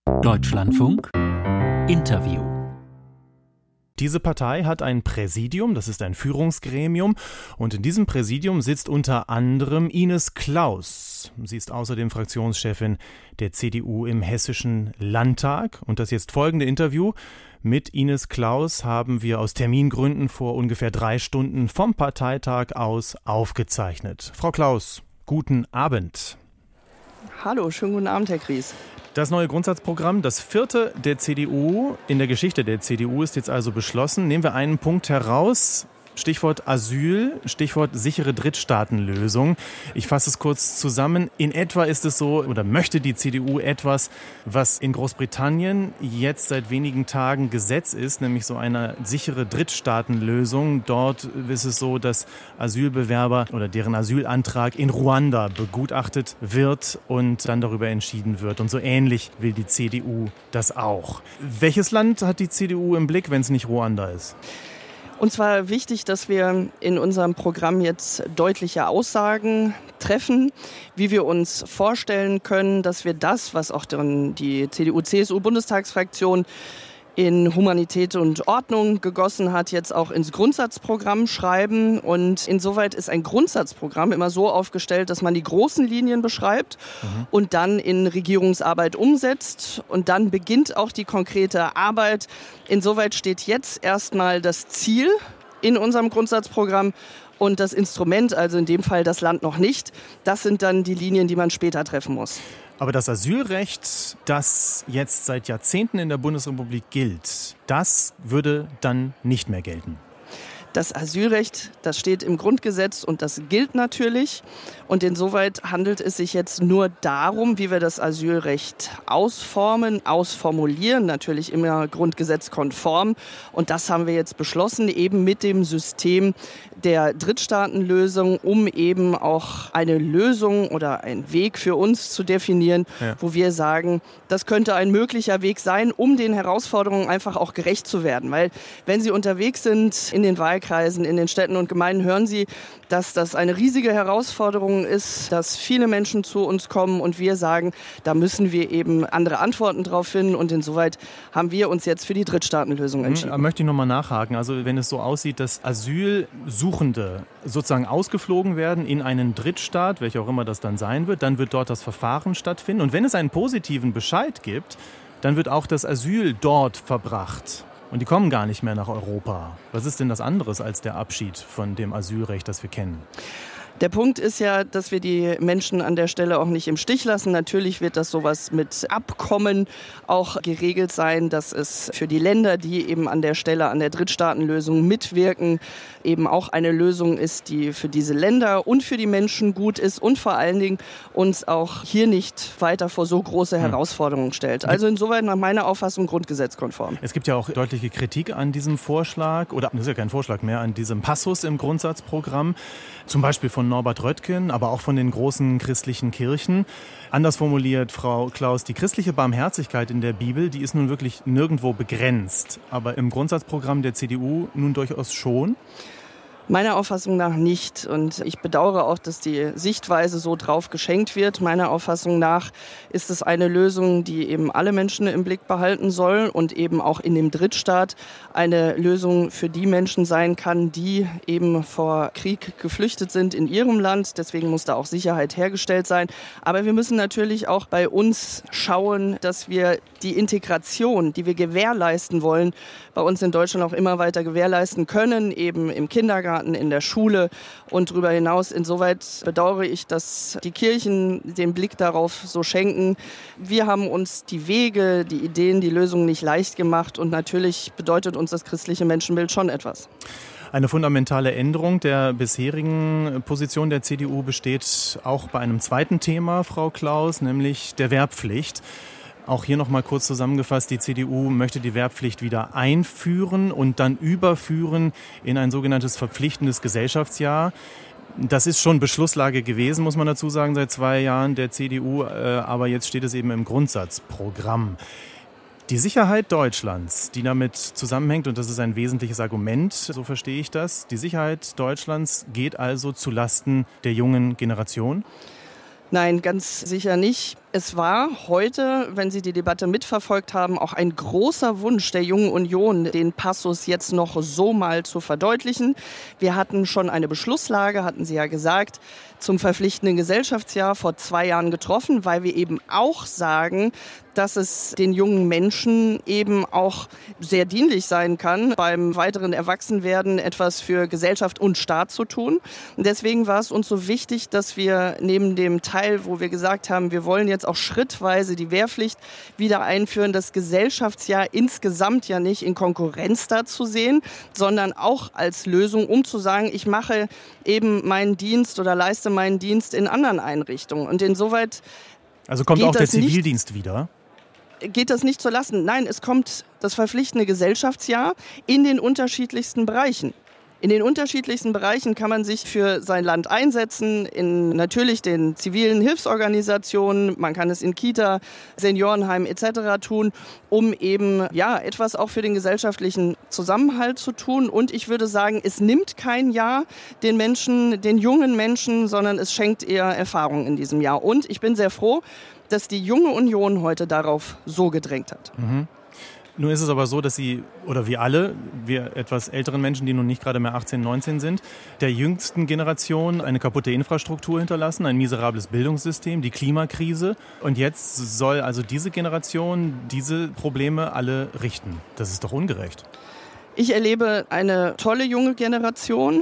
Deutschlandfunk Interview. Diese Partei hat ein Präsidium, das ist ein Führungsgremium, und in diesem Präsidium sitzt unter anderem Ines Claus. Sie ist außerdem Fraktionschefin der CDU im Hessischen Landtag. Und das jetzt folgende Interview mit Ines Claus haben wir aus Termingründen vor ungefähr 3 Stunden vom Parteitag aus aufgezeichnet. Frau Claus, guten Abend. Hallo, schönen guten Abend, Herr Gries. Das neue Grundsatzprogramm, das 4. der CDU, in der Geschichte der CDU, ist jetzt also beschlossen. Nehmen wir einen Punkt heraus. Stichwort Asyl, Stichwort sichere Drittstaatenlösung. Ich fasse es kurz zusammen. In etwa ist es so, oder möchte die CDU etwas, was in Großbritannien jetzt seit wenigen Tagen Gesetz ist, nämlich so eine sichere Drittstaatenlösung. Dort ist es so, dass Asylbewerber oder deren Asylantrag in Ruanda begutachtet wird und dann darüber entschieden wird. Und so ähnlich will die CDU das auch. Welches Land hat die CDU im Blick, wenn es nicht Ruanda ist? Uns war wichtig, dass wir in unserem Programm jetzt deutliche Aussagen treffen, wie wir uns vorstellen können, dass wir das, was auch die CDU-CSU-Bundestagsfraktion in Humanität und Ordnung gegossen hat, jetzt auch ins Grundsatzprogramm schreiben. Und insoweit ist ein Grundsatzprogramm immer so aufgestellt, dass man die großen Linien beschreibt und dann in Regierungsarbeit umsetzt. Und dann beginnt auch die konkrete Arbeit. Insoweit steht jetzt erstmal das Ziel in unserem Grundsatzprogramm und das Instrument, also in dem Fall das Land noch nicht. Das sind dann die Linien, die man später treffen muss. Aber das Asylrecht, das jetzt seit Jahrzehnten in der Bundesrepublik gilt, das würde dann nicht mehr gelten. Das Asylrecht, das steht im Grundgesetz und das gilt natürlich. Und insoweit handelt es sich jetzt nur darum, wie wir das Asylrecht ausformulieren, natürlich immer grundgesetzkonform. Und das haben wir jetzt beschlossen, eben mit dem System der Drittstaatenlösung, um eben auch eine Lösung oder einen Weg für uns zu definieren, wo wir sagen, das könnte ein möglicher Weg sein, um den Herausforderungen einfach auch gerecht zu werden. Weil wenn Sie unterwegs sind in den Wahlkreisen, in den Städten und Gemeinden, hören Sie, dass das eine riesige Herausforderung ist, dass viele Menschen zu uns kommen und wir sagen, da müssen wir eben andere Antworten drauf finden und insoweit haben wir uns jetzt für die Drittstaatenlösung entschieden. Da möchte ich nochmal nachhaken. Also wenn es so aussieht, dass Asylsuchende sozusagen ausgeflogen werden in einen Drittstaat, welcher auch immer das dann sein wird, dann wird dort das Verfahren stattfinden und wenn es einen positiven Bescheid gibt, dann wird auch das Asyl dort verbracht. Und die kommen gar nicht mehr nach Europa. Was ist denn das anderes als der Abschied von dem Asylrecht, das wir kennen? Der Punkt ist ja, dass wir die Menschen an der Stelle auch nicht im Stich lassen. Natürlich wird das sowas mit Abkommen auch geregelt sein, dass es für die Länder, die eben an der Stelle an der Drittstaatenlösung mitwirken, eben auch eine Lösung ist, die für diese Länder und für die Menschen gut ist und vor allen Dingen uns auch hier nicht weiter vor so große Herausforderungen stellt. Also insoweit nach meiner Auffassung grundgesetzkonform. Es gibt ja auch deutliche Kritik an diesem Vorschlag, oder das ist ja kein Vorschlag mehr, an diesem Passus im Grundsatzprogramm, zum Beispiel von Norbert Röttgen, aber auch von den großen christlichen Kirchen. Anders formuliert, Frau Claus, die christliche Barmherzigkeit in der Bibel, die ist nun wirklich nirgendwo begrenzt, aber im Grundsatzprogramm der CDU nun durchaus schon. Meiner Auffassung nach nicht. Und ich bedauere auch, dass die Sichtweise so drauf geschenkt wird. Meiner Auffassung nach ist es eine Lösung, die eben alle Menschen im Blick behalten soll und eben auch in dem Drittstaat eine Lösung für die Menschen sein kann, die eben vor Krieg geflüchtet sind in ihrem Land. Deswegen muss da auch Sicherheit hergestellt sein. Aber wir müssen natürlich auch bei uns schauen, dass wir die Integration, die wir gewährleisten wollen, bei uns in Deutschland auch immer weiter gewährleisten können, eben im Kindergarten, in der Schule und darüber hinaus. Insoweit bedauere ich, dass die Kirchen den Blick darauf so schenken. Wir haben uns die Wege, die Ideen, die Lösungen nicht leicht gemacht und natürlich bedeutet uns das christliche Menschenbild schon etwas. Eine fundamentale Änderung der bisherigen Position der CDU besteht auch bei einem zweiten Thema, Frau Claus, nämlich der Wehrpflicht. Auch hier noch mal kurz zusammengefasst, die CDU möchte die Wehrpflicht wieder einführen und dann überführen in ein sogenanntes verpflichtendes Gesellschaftsjahr. Das ist schon Beschlusslage gewesen, muss man dazu sagen, seit 2 Jahren der CDU, aber jetzt steht es eben im Grundsatzprogramm. Die Sicherheit Deutschlands, die damit zusammenhängt, und das ist ein wesentliches Argument, so verstehe ich das, die Sicherheit Deutschlands geht also zulasten der jungen Generation? Nein, ganz sicher nicht. Es war heute, wenn Sie die Debatte mitverfolgt haben, auch ein großer Wunsch der Jungen Union, den Passus jetzt noch so mal zu verdeutlichen. Wir hatten schon eine Beschlusslage, hatten Sie ja gesagt, zum verpflichtenden Gesellschaftsjahr vor 2 Jahren getroffen, weil wir eben auch sagen, dass es den jungen Menschen eben auch sehr dienlich sein kann, beim weiteren Erwachsenwerden etwas für Gesellschaft und Staat zu tun. Und deswegen war es uns so wichtig, dass wir neben dem Teil, wo wir gesagt haben, wir wollen jetzt auch schrittweise die Wehrpflicht wieder einführen, das Gesellschaftsjahr insgesamt ja nicht in Konkurrenz dazu sehen, sondern auch als Lösung, um zu sagen, ich mache eben meinen Dienst oder leiste meinen Dienst in anderen Einrichtungen. Und insoweit also kommt auch der Zivildienst wieder? Geht das nicht zu lassen? Nein, es kommt das verpflichtende Gesellschaftsjahr in den unterschiedlichsten Bereichen. In den unterschiedlichsten Bereichen kann man sich für sein Land einsetzen, in natürlich den zivilen Hilfsorganisationen, man kann es in Kita, Seniorenheim etc. tun, um eben etwas auch für den gesellschaftlichen Zusammenhalt zu tun. Und ich würde sagen, es nimmt kein Jahr den Menschen, den jungen Menschen, sondern es schenkt eher Erfahrung in diesem Jahr. Und ich bin sehr froh, dass die Junge Union heute darauf so gedrängt hat. Mhm. Nun ist es aber so, dass Sie, oder wir etwas älteren Menschen, die nun nicht gerade mehr 18, 19 sind, der jüngsten Generation eine kaputte Infrastruktur hinterlassen, ein miserables Bildungssystem, die Klimakrise. Und jetzt soll also diese Generation diese Probleme alle richten. Das ist doch ungerecht. Ich erlebe eine tolle junge Generation.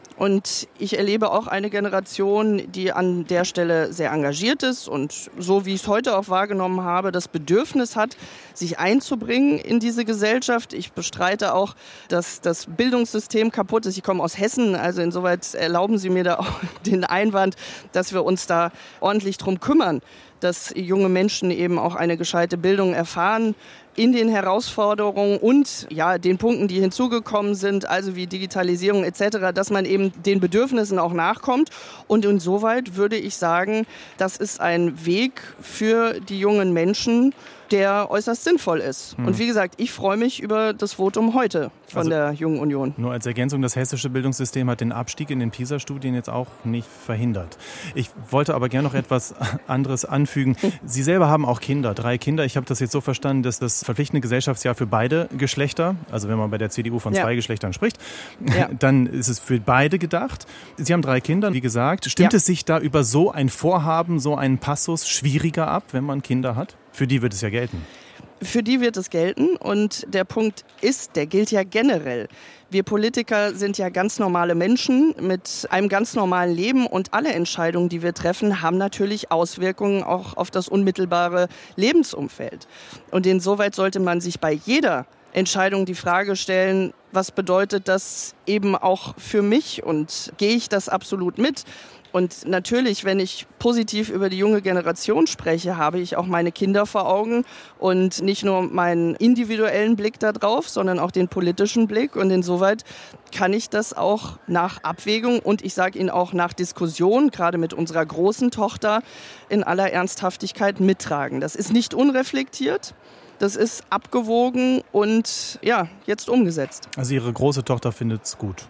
Und ich erlebe auch eine Generation, die an der Stelle sehr engagiert ist und so wie ich es heute auch wahrgenommen habe, das Bedürfnis hat, sich einzubringen in diese Gesellschaft. Ich bestreite auch, dass das Bildungssystem kaputt ist. Ich komme aus Hessen, also insoweit erlauben Sie mir da auch den Einwand, dass wir uns da ordentlich drum kümmern, dass junge Menschen eben auch eine gescheite Bildung erfahren, in den Herausforderungen und den Punkten, die hinzugekommen sind, also wie Digitalisierung etc., dass man eben den Bedürfnissen auch nachkommt. Und insoweit würde ich sagen, das ist ein Weg für die jungen Menschen, der äußerst sinnvoll ist. Und wie gesagt, ich freue mich über das Votum heute von der Jungen Union. Nur als Ergänzung, das hessische Bildungssystem hat den Abstieg in den PISA-Studien jetzt auch nicht verhindert. Ich wollte aber gerne noch etwas anderes anfügen. Sie selber haben auch Kinder, 3 Kinder. Ich habe das jetzt so verstanden, dass das verpflichtende Gesellschaftsjahr für beide Geschlechter, also wenn man bei der CDU von 2 Geschlechtern spricht, dann ist es für beide gedacht. Sie haben 3 Kinder, wie gesagt. Stimmt es sich da über so ein Vorhaben, so einen Passus schwieriger ab, wenn man Kinder hat? Für die wird es ja gelten. Für die wird es gelten und der Punkt ist, der gilt ja generell. Wir Politiker sind ja ganz normale Menschen mit einem ganz normalen Leben und alle Entscheidungen, die wir treffen, haben natürlich Auswirkungen auch auf das unmittelbare Lebensumfeld. Und insoweit sollte man sich bei jeder Entscheidung die Frage stellen, was bedeutet das eben auch für mich und gehe ich das absolut mit? Und natürlich, wenn ich positiv über die junge Generation spreche, habe ich auch meine Kinder vor Augen und nicht nur meinen individuellen Blick da drauf, sondern auch den politischen Blick. Und insoweit kann ich das auch nach Abwägung und ich sage Ihnen auch nach Diskussion, gerade mit unserer großen Tochter, in aller Ernsthaftigkeit mittragen. Das ist nicht unreflektiert. Das ist abgewogen und jetzt umgesetzt. Also Ihre große Tochter findet es gut?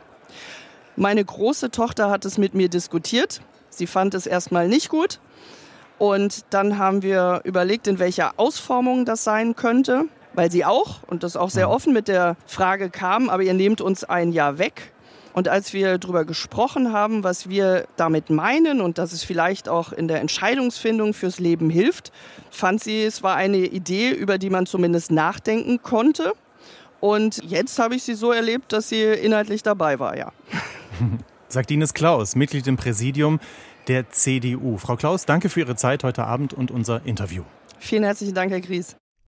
Meine große Tochter hat es mit mir diskutiert. Sie fand es erstmal nicht gut. Und dann haben wir überlegt, in welcher Ausformung das sein könnte, weil sie auch, und das auch sehr offen mit der Frage kam, aber ihr nehmt uns ein Jahr weg. Und als wir darüber gesprochen haben, was wir damit meinen und dass es vielleicht auch in der Entscheidungsfindung fürs Leben hilft, fand sie, es war eine Idee, über die man zumindest nachdenken konnte. Und jetzt habe ich sie so erlebt, dass sie inhaltlich dabei war, Sagt Ines Claus, Mitglied im Präsidium der CDU. Frau Claus, danke für Ihre Zeit heute Abend und unser Interview. Vielen herzlichen Dank, Herr Gries.